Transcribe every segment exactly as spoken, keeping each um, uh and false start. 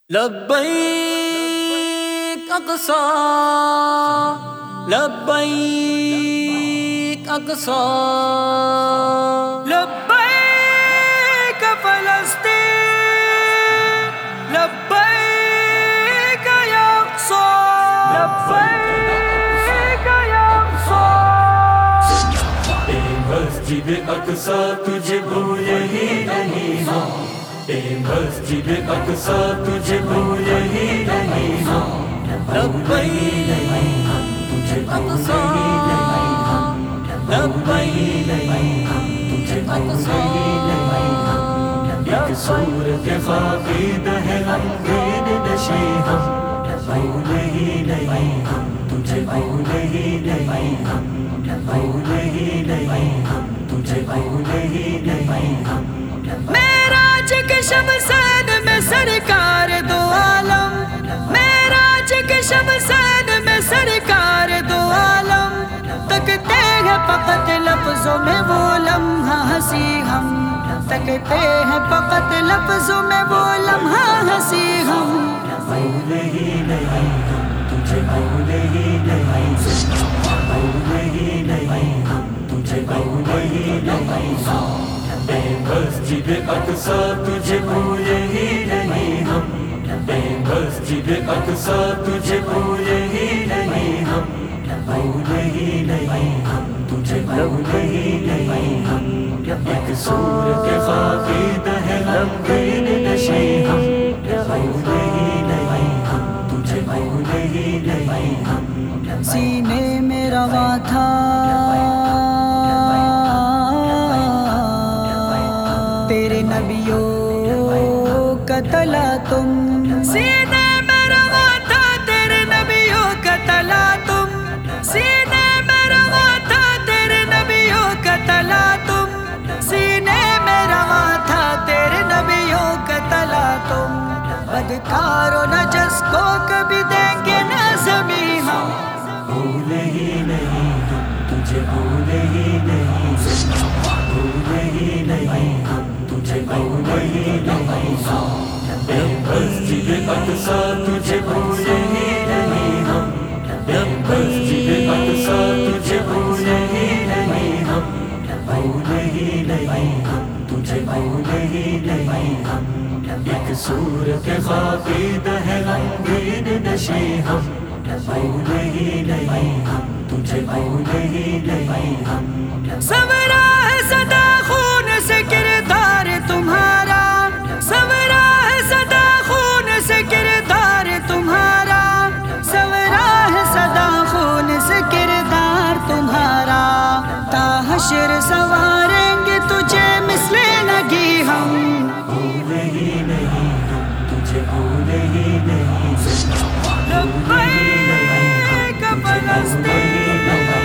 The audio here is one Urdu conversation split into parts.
لبیک اقصی لبیک اقصی لبیک فلسطین لبیک یا اقصی لبیک یا اقصی اے مسجد اقصی تجھے بھولے ہی نہیں ہم، اے مسجد اقصی تجھے بھولے ہی نہیں ہم، لبیک اقصی لبیک اقصی ایک صورت خاقید ہے غمگین نشیں ہم، بھولے ہی نہیں ہم، تجھے بھولے ہی نہیں ہم، بھولے ہی نہیں ہم، تجھے بھولے ہی نہیں ہم۔ معراج کے شمسین میں سرکار دو عالم، معراج کے شمسین میں سرکار دو عالم، تکتے ہیں فقط لفظوں میں وہ لمحہ ہنسی ہم، تکتے ہیں فقط لفظوں میں وہ لمحہ ہنسی ہم۔ بھولے ہی نہیں ہم، تجھے بھولے ہی نہیں ہم، بھولے ہی نہیں ہم، تجھے بھولے ہی نہیں ہم۔ اے مسجد اقصی تجھے بھولے ہی نہیں ہم، اے مسجد اقصی تجھے بھولے ہی نہیں ہم، بھولے ہی نہیں ہم، تجھے بھولے ہی نہیں ہم۔ ایک صورت خاقید ہے غمگین نشیں ہم، بھولے ہی نہیں ہم، تجھے بھولے ہی نہیں ہم۔ سینے میں رواں تھا تیرے نبیوں کا تلا تم، سینے میں رواں تھا تیرے نبیوں کا تلا تم، سینے میں رواں تھا تیرے نبیوں کا تلا تم، سینے میں رواں تھا تیرے نبیوں کا تلا تم، بدکار و نجس کو کبھی دیں گے نہ زمیں ہم۔ بھولے ہی نہیں ہم، تجھے بھولے ہی نہیں ہم، بھولے ہی نہیں ہم، تجھے بھولے ہی نہیں ہم۔ اے مسجد اقصی تجھے بھولے ہی نہیں ہم، اے مسجد اقصی تجھے بھولے ہی نہیں ہم، بھولے ہی نہیں ہم، تجھے بھولے ہی نہیں ہم۔ ایک صورت خاقید ہے غمگین نشیں ہم، بھولے ہی نہیں ہم، تجھے بھولے ہی نہیں ہم۔ سنورا ہے سدا خون سے کردار تمہارا، سنورا ہے سدا خون سے کردار تمہارا، سنورا ہے سدا خون سے کردار تمہارا، تا حشر سنواریں گے تجھے مثل لگی ہم۔ بھولے ہی نہیں ہم، تجھے بھولے ہی نہیں ہم، لبیک فلسطین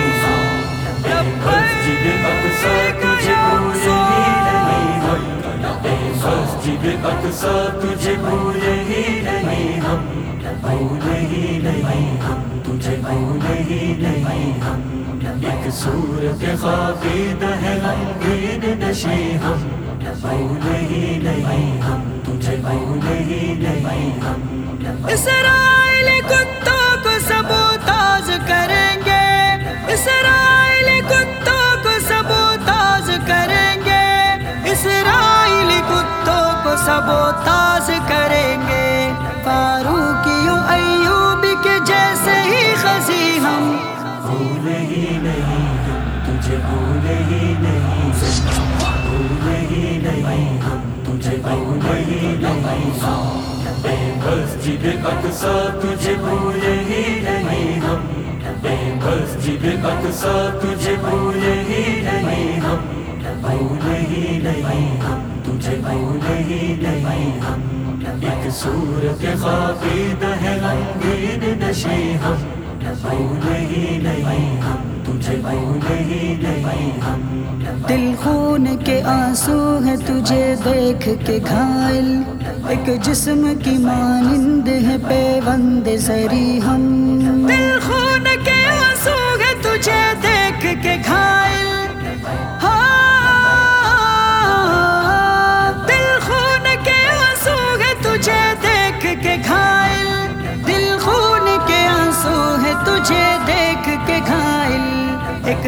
مسجد اقصی تجھے بھولے ہی نہیں ہم، اے مسجد اقصی تجھے بھولے ہی نہیں ہم، بھولے ہی نہیں ہم، تجھے بھولے ہی نہیں ہم۔ ایک صورت خاقید ہے غمگین نشیں ہم، بھولے ہی نہیں ہم، تجھے بھولے ہی نہیں ہم۔ اسرائیلی کتوں کو سبوتاژ کریں گے، اسرائیلی کتوں کو سبوتاژ کریں گے، اسرائیلی کتوں کو سبوتاژ کریں گے، فاروقیوں ایوبی کے جیسے ہی خزی ہم۔ بھولے ہی نہیں ہم، تجھے بھولے ہی نہیں ہم، بھولے ہی نہیں ہم، تجھے بھولے ہی نہیں ہم۔ اے مسجد اقصی تجھے بھولے ہی نہیں ہم، اے مسجد اقصی تجھے بھولے ہی نہیں ہم، بھولے ہی نہیں ہم، تجھے بھولے ہی نہیں ہم۔ ایک صورت خاقید ہے غمگین نشیں ہم، بھولے ہی نہیں ہم، تجھے بھولے ہی نہیں ہم۔ دل خون کے آنسو ہے تجھے دیکھ کے گھائل، ایک جسم کی مانند ہے پیوند زری ہم، دل خون کے آنسو ہے تجھے دیکھ کے گھائل، ہاں دل خون کے آنسو ہے تجھے دیکھ کے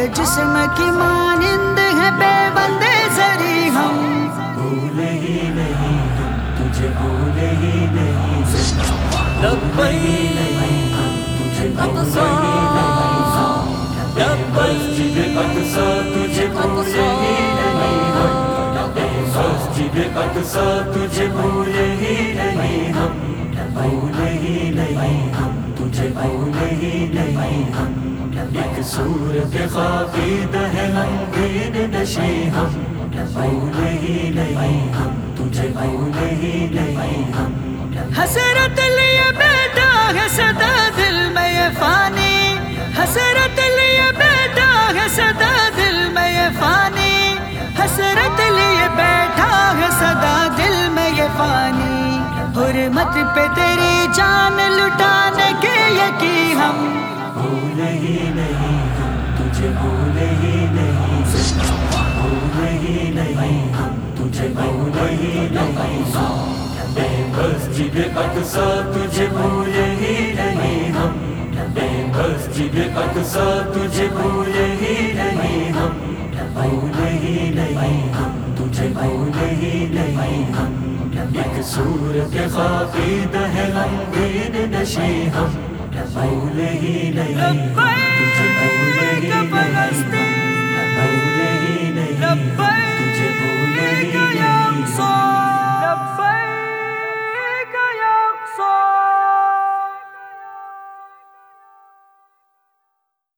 جسم کی مانند ہے بے بندے زری ہم، بھولے ہی نہیں ہم تجھے، بھولے ہی نہیں زندہ، لبیک تجھے بھولے ہی نہیں، مسجد اقصیٰ تجھے بھولے ہی نہیں ہم، مسجد اقصیٰ تجھے بھولے ہی نہیں ہم، بھولے ہی نہیں ہم تجھے، بھولے ہی نہیں ہم، ایک صورت خاکید ہے غمگین نشیں ہم، بھولے ہی نہیں ہم تجھے، بھولے ہی نہیں ہم، حسرت لیے بیٹا ہے صدا دل میں یہ فانی، حسرت لیے بیٹا ہے صدا دل میں یہ فانی، حسرت لیے بیٹھا ہے صدا دل میں یہ فانی، حرمت پہ تیری جان لٹانے کے یقین ہم، بھولے ہی نہیں ہم تجھے، بھولے ہی نہیں زندہ، بھولے ہی نہیں ہم تجھے، بھولے ہی نہیں ہم، بے مسجد اقصیٰ تجھے بھولے ہی نہیں ہم، بے مسجد اقصیٰ تجھے بھولے ہی نہیں ہم، بھولے ہی نہیں ہم تجھے، بھولے ہی نہیں ہم، ایک صورت خاکید ہے غمگین نشیں ہم، بھولے ہی نہیں ہم تجھے، بھولے ہی نہیں ہم۔